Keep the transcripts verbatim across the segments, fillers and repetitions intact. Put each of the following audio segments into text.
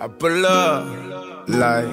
I pull up, like,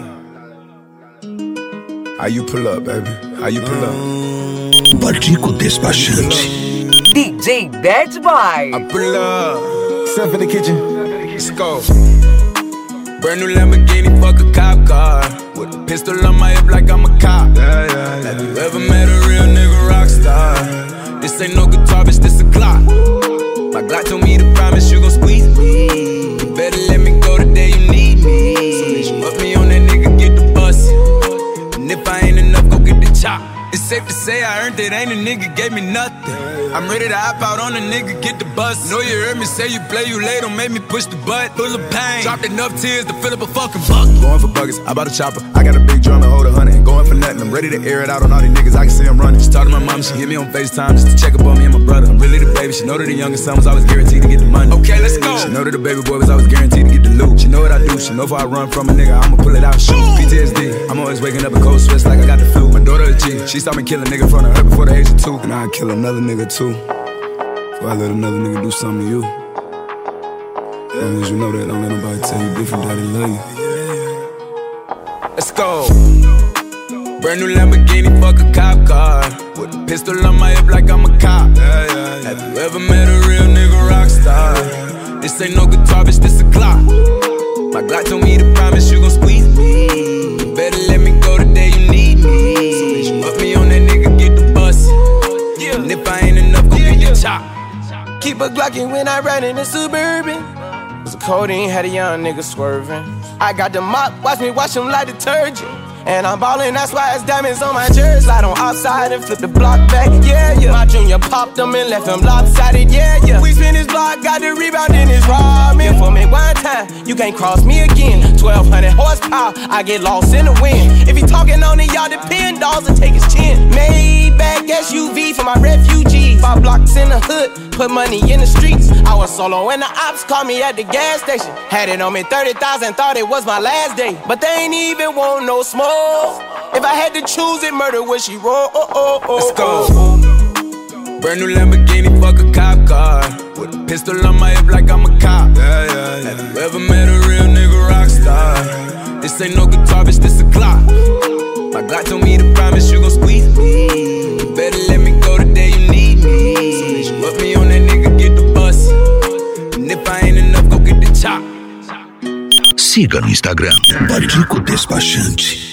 how you pull up, baby? How you pull up? Batico Despachante. D J Bad Boy. I pull up, Step in the kitchen. let's go. Brand new Lamborghini, fuck a cop car. With a pistol on my hip like I'm a cop. Yeah, yeah, yeah. Have you ever met a real nigga rock star? This ain't no guitar, bitch, this a Glock. My Glock told me to promise you gon' squeeze me. You better let me go the day you need me. So bitch, put me on that nigga, get the bus. And if I ain't enough, go get the chop. It's safe to say I earned it, ain't a nigga gave me nothing. I'm ready to hop out on a nigga, get the bus. Know you heard me say you play, you late, don't make me push the butt. Full of pain, dropped enough tears to fill up a fucking bucket. Going for buckets, I bought a chopper. I got a big drum and hold a hundred. Going for nothing, I'm ready to air it out on all these niggas, I can see them running. She talked to my mom, she hit me on FaceTime just to check up on me and my brother. I'm really the baby, she know that the youngest son was always guaranteed to get the money. Okay, let's go. She know that the baby boy was always guaranteed to get the loot. She know what I do, she know if I run from a nigga, I'ma pull it out and shoot. P T S D, I'm always waking up in cold sweats like I got the flu. My daughter a G, she saw me kill a nigga in front of her before the age of two. And I'd kill another nigga too, before I let another nigga do something to you. As long as you know that, don't let nobody tell you different, daddy love you. Let's go. Brand new Lamborghini, fuck a cop car. With a pistol on my hip like I'm a cop. Yeah, yeah, yeah. Have you ever met a real nigga rock star? This ain't no guitar, bitch, this a Glock. My Glock told me to promise you gon' squeeze me. You better let me go the day you need me. So bitch, put me on that nigga, get the bus. Yeah. And if I ain't enough, go get the chop. Keep a Glockin' when I ride in the Suburban. Cause the codeine had a young nigga swerving. I got the mop, watch me wash him like detergent. And I'm ballin', that's why it's diamonds on my jersey. Slide on outside and flip the block back, yeah, yeah. My junior popped them and left him lopsided, yeah, yeah. We spin his block, got the rebound in his ramen. For me one time, you can't cross me again. twelve hundred horsepower, I get lost in the wind. If he talking on it, y'all depend, dolls and take his chin. Maybach S U V for my refugees. Five blocks in the hood, put money in the streets. I was solo and the ops called me at the gas station. Had it on me thirty thousand, thought it was my last day. But they ain't even want no smoke. If I had to choose it, murder would she roll? Oh, oh, oh, Let's go. oh. Brand new Lamborghini, fuck a cop car. With a pistol on my hip like I'm a cop. Yeah, yeah, yeah. Have you ever met a real nigga rock star? This ain't no guitar, bitch, this a Glock. My Glock told me to promise you gon' squeeze me. You better let me go the day you need me. So bitch, put me on that nigga, get the bus. And if I ain't enough, go get the chop. Siga no Instagram, Batico Despachante.